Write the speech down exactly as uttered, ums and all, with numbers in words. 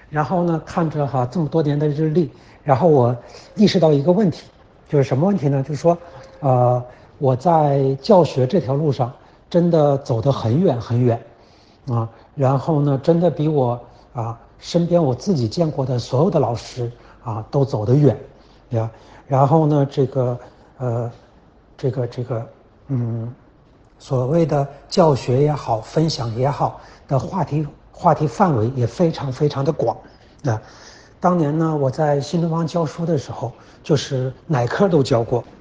然后呢，看着哈这么多年的日历，然后我意识到一个问题，就是什么问题呢？就是说，呃，我在教学这条路上真的走得很远很远，啊，然后呢，真的比我啊身边我自己见过的所有的老师啊都走得远，呀，然后呢，这个呃，这个这个嗯。所谓的教学也好，分享也好的话题话题范围也非常非常的广。那当年呢，我在新东方教书的时候，就是哪科都教过。